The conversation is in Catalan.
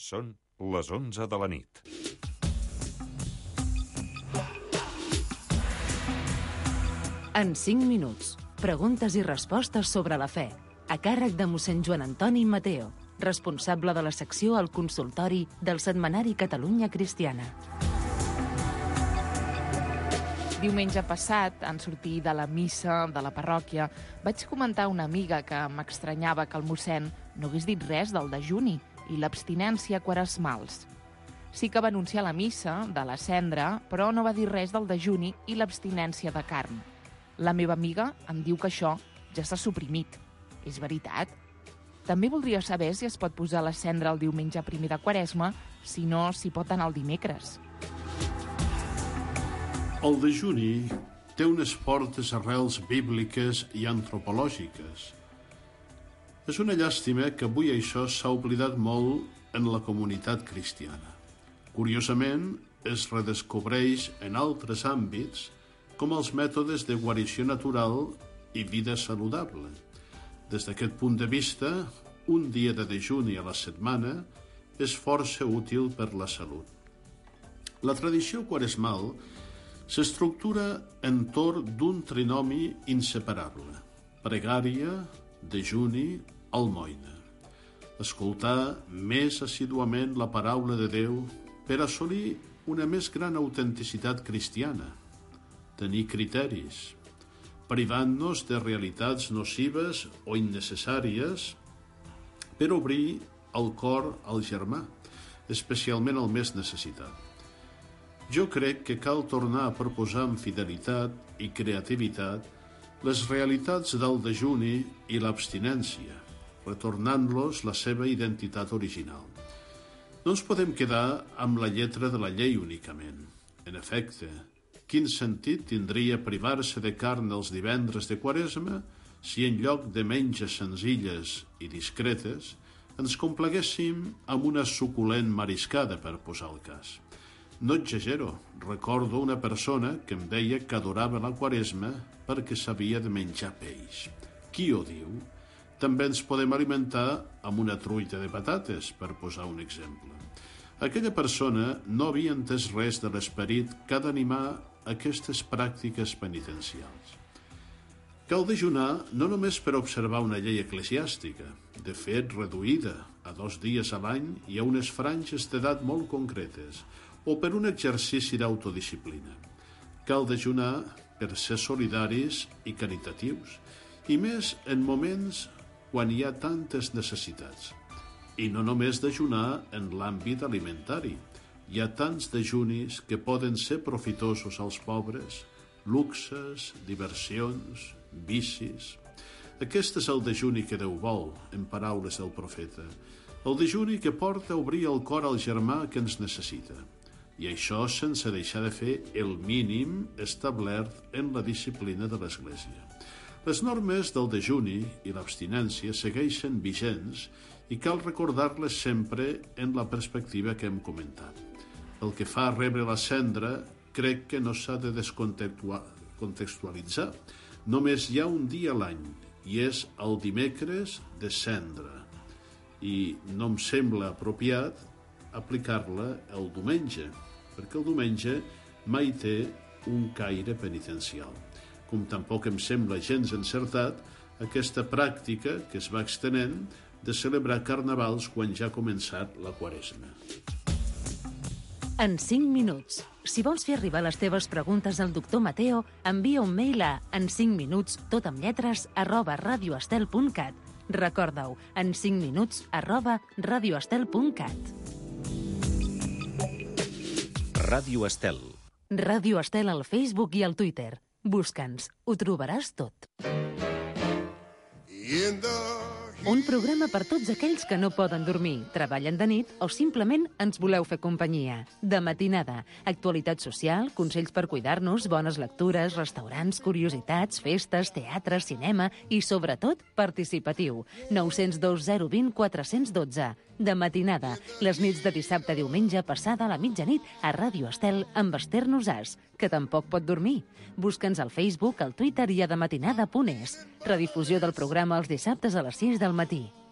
Són les 11 de la nit. En 5 minuts, preguntes i respostes sobre la fe, a càrrec de mossèn Joan Antoni Mateo, responsable de la secció al consultori del setmanari Catalunya Cristiana. Diumenge passat, en sortir de la missa de la parròquia, vaig comentar a una amiga que m'estranyava que el mossèn no hagués dit res del dejuni i l'abstinència quaresmals. Sí que va anunciar la missa de la cendra, però no va dir res del dejuni i l'abstinència de carn. La meva amiga em diu que això ja s'ha suprimit. És veritat? També voldria saber si es pot posar la cendra el diumenge primer de Quaresma, si no, s'hi pot anar el dimecres. El dejuni té unes fortes arrels bíbliques i antropològiques. És una llàstima que avui això s'ha oblidat molt en la comunitat cristiana. Curiosament, es redescobreix en altres àmbits com els mètodes de guarició natural i vida saludable. Des d'aquest punt de vista, un dia de dejuni a la setmana és força útil per la salut. La tradició quaresmal s'estructura entorn d'un trinomi inseparable: pregària, dejuni, almoina. Escoltar més assíduament la paraula de Déu per assolir una més gran autenticitat cristiana, tenir criteris, privant-nos de realitats nocives o innecessàries per obrir el cor al germà, especialment al més necessitat. Jo crec que cal tornar a proposar amb fidelitat i creativitat les realitats del dejuni i l'abstinència, retornant-los la seva identitat original. No ens podem quedar amb la lletra de la llei únicament. En efecte, quin sentit tindria privar-se de carn els divendres de Quaresma si en lloc de menges senzilles i discretes ens complaguéssim amb una suculent mariscada, per posar el cas? No exagero, recordo una persona que em deia que adorava la Quaresma perquè s'havia de menjar peix. Qui ho diu? També ens podem alimentar amb una truita de patates, per posar un exemple. Aquella persona no havia entès res de l'esperit que ha d'animar aquestes pràctiques penitencials. Cal dejunar no només per observar una llei eclesiàstica, de fet reduïda a 2 dies a l'any i a unes franges d'edat molt concretes, o per un exercici d'autodisciplina. Cal dejunar per ser solidaris i caritatius, i més en moments quan hi ha tantes necessitats. I no només dejunar en l'àmbit alimentari. Hi ha tants dejunis que poden ser profitosos als pobres: luxes, diversions, vicis. Aquest és el dejuni que Déu vol, en paraules del profeta. El dejuni que porta a obrir el cor al germà que ens necessita. I això sense deixar de fer el mínim establert en la disciplina de l'Església. Les normes del dejuni i l'abstinència segueixen vigents i cal recordar-les sempre en la perspectiva que hem comentat. Pel que fa a rebre la cendra, crec que no s'ha de descontextualitzar. Només hi ha un dia a l'any, i és el dimecres de cendra. I no em sembla apropiat aplicar-la el diumenge, perquè el diumenge mai té un caire penitencial. Com tampoc em sembla gens encertat aquesta pràctica que es va extenent de celebrar carnavals quan ja ha començat la Quaresma. En 5 minuts. Si vols fer arribar les teves preguntes al doctor Mateo, envia un mail a en5minuts, @radioestel.cat. Recorda-ho, en 5 minuts, @radioestel.cat. Ràdio Estel. Ràdio Estel al Facebook i al Twitter. Busca'ns, ho trobaràs tot. Un programa per tots aquells que no poden dormir, treballen de nit o simplement ens voleu fer companyia. De matinada, actualitat social, consells per cuidar-nos, bones lectures, restaurants, curiositats, festes, teatre, cinema i, sobretot, participatiu. 902 020 412. De matinada, les nits de dissabte a diumenge passada a la mitjanit a Ràdio Estel amb Esther Nosàs, que tampoc pot dormir. Busca'ns al Facebook, al Twitter i a dematinada.es. Redifusió del programa els dissabtes a les 6 del matí.